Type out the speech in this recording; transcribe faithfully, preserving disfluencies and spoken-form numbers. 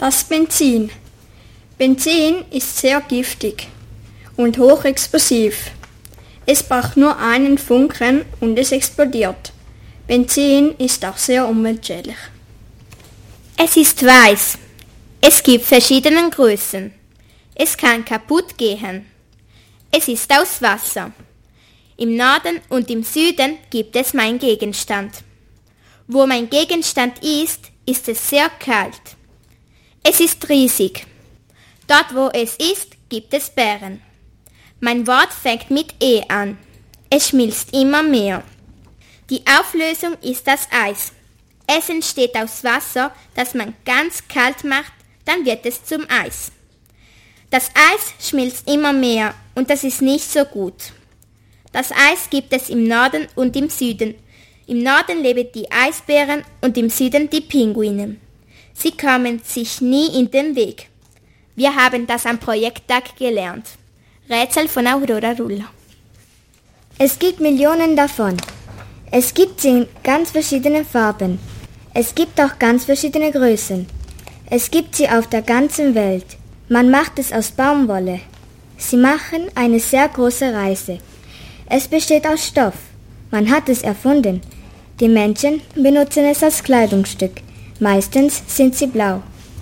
Das Benzin. Benzin ist sehr giftig und hochexplosiv. Es braucht nur einen Funken und es explodiert. Benzin ist auch sehr umweltschädlich. Es ist weiß. Es gibt verschiedene Größen. Es kann kaputt gehen. Es ist aus Wasser. Im Norden und im Süden gibt es meinen Gegenstand. Wo mein Gegenstand ist, ist es sehr kalt. Es ist riesig. Dort, wo es ist, gibt es Bären. Mein Wort fängt mit E an. Es schmilzt immer mehr. Die Auflösung ist das Eis. Es entsteht aus Wasser, das man ganz kalt macht, dann wird es zum Eis. Das Eis schmilzt immer mehr und das ist nicht so gut. Das Eis gibt es im Norden und im Süden. Im Norden leben die Eisbären und im Süden die Pinguine. Sie kommen sich nie in den Weg. Wir haben das am Projekttag gelernt. Rätsel von Aurora Ruller. Es gibt Millionen davon. Es gibt sie in ganz verschiedenen Farben. Es gibt auch ganz verschiedene Größen. Es gibt sie auf der ganzen Welt. Man macht es aus Baumwolle. Sie machen eine sehr große Reise. Es besteht aus Stoff. Man hat es erfunden. Die Menschen benutzen es als Kleidungsstück. Meistens sind sie blau.